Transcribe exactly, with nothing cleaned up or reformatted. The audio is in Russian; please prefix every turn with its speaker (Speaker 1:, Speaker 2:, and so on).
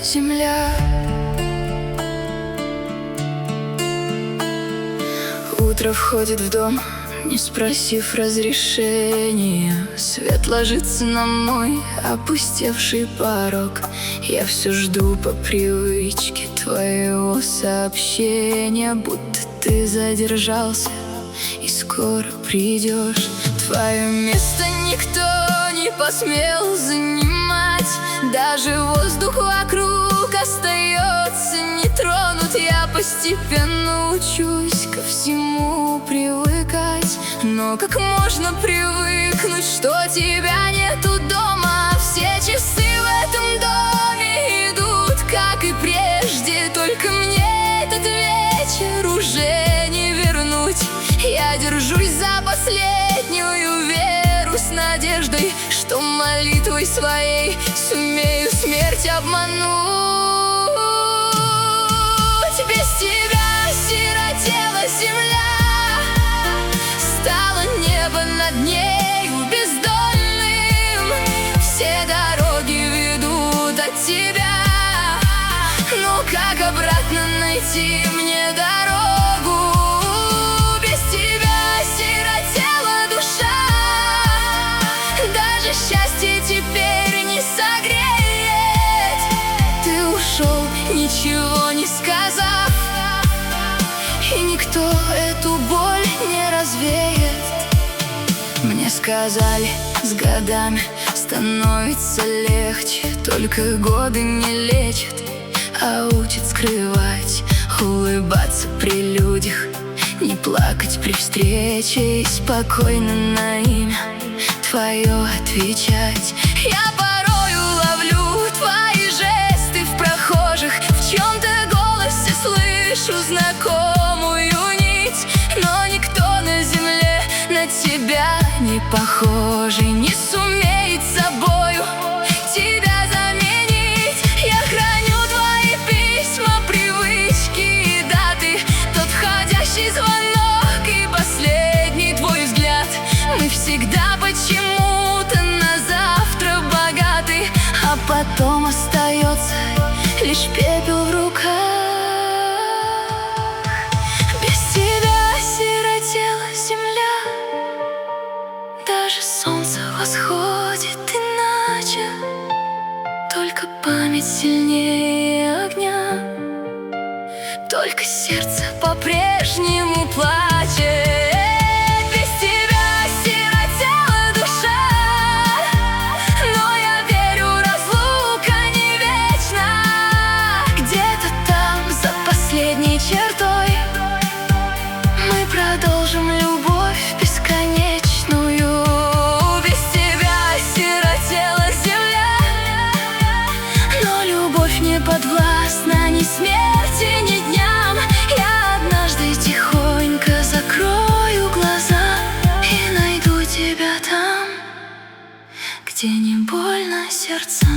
Speaker 1: земля. Утро входит в дом, не спросив разрешения. Свет ложится на мой опустевший порог. Я все жду по привычке твоего сообщения, будто ты задержался и скоро придешь. Твое место никто не посмел занимать, даже воздух вокруг остается нетронут. Я постепенно учусь ко всему привыкать, но как можно привыкнуть, что тебя нету дома? Все часы в этом доме идут, как и прежде, только мне этот вечер уже не вернуть. Я держусь за последнюю веру с надеждой, что молитвой своей сумею смерть обмануть. Без тебя сиротела земля, стало небо над нею бездонным. Все дороги ведут от тебя, но как обратно найти мне дорогу? Без тебя сиротела душа, даже счастье теперь не согреет. Ты ушел, ничего не сказав, и никто эту боль не развеет. Мне сказали, с годами становится легче, только годы не лечат, а учат скрывать, улыбаться при людях, не плакать при встрече и спокойно на имя твое отвечать. Я порою ловлю твои жесты в прохожих, в чьем-то голосе слышу знакомую нить, но никто на земле на тебя не похожий не сумеет собою тебя заменить. Я храню твои письма, привычки и даты, тот входящий звонок и последний твой взгляд. Мы всегда почему-то на завтра богаты, а потом остается лишь пепел в руках. Без тебя сиротела земля, даже солнце восходит иначе, только память сильнее огня, только сердце по-прежнему плачет. Без тебя сиротела душа, но я верю, разлука не вечна. Где-то там, за последней чертой, мы продолжим любовь бесконечную. Без тебя сиротела земля, но любовь не подвластна ни смерти, ни дням. Я однажды тихонько закрою глаза и найду тебя там, где не больно сердцам.